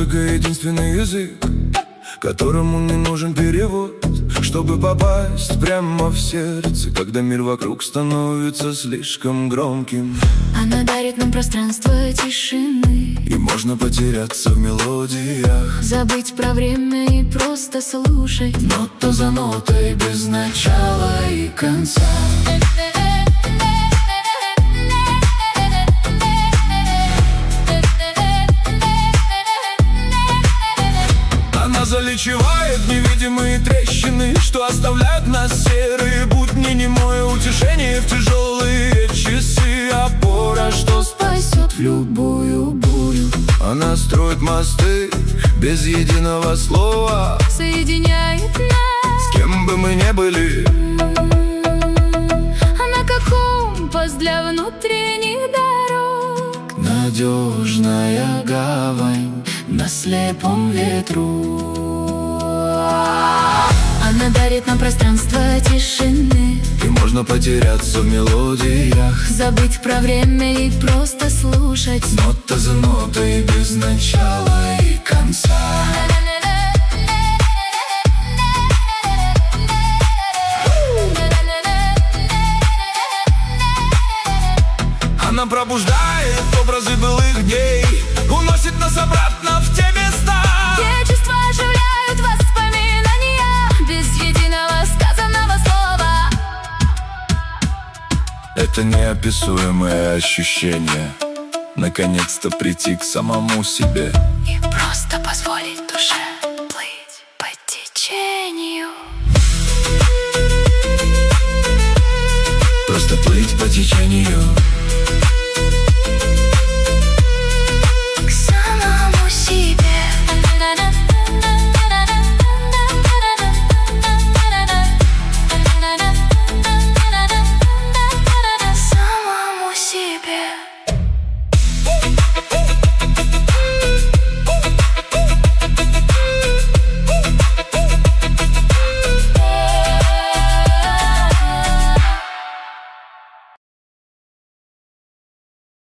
Музыка — единственный язык, которому не нужен перевод, чтобы попасть прямо в сердце, когда мир вокруг становится слишком громким. Она дарит нам пространство тишины, и можно потеряться в мелодиях, забыть про время и просто слушать нота за нотой, без начала и конца. Она залечивает невидимые трещины, что оставляют нас серые будни, немое утешение в тяжелые часы, опора, что спасет в любую бурю. Она строит мосты без единого слова, соединяет нас, с кем бы мы ни были. Она как компас для внутренних дорог, надежная гавань на слепом ветру. Она дарит нам пространство тишины, и можно потеряться в мелодиях, забыть про время и просто слушать нота за нотой, без начала и конца. Она пробуждает образы былых дней, уносит нас обратно в те места, где чувства оживляют воспоминания без единого сказанного слова. Это неописуемое ощущение наконец-то прийти к самому себе и просто позволить душе плыть по течению. Просто плыть по течению.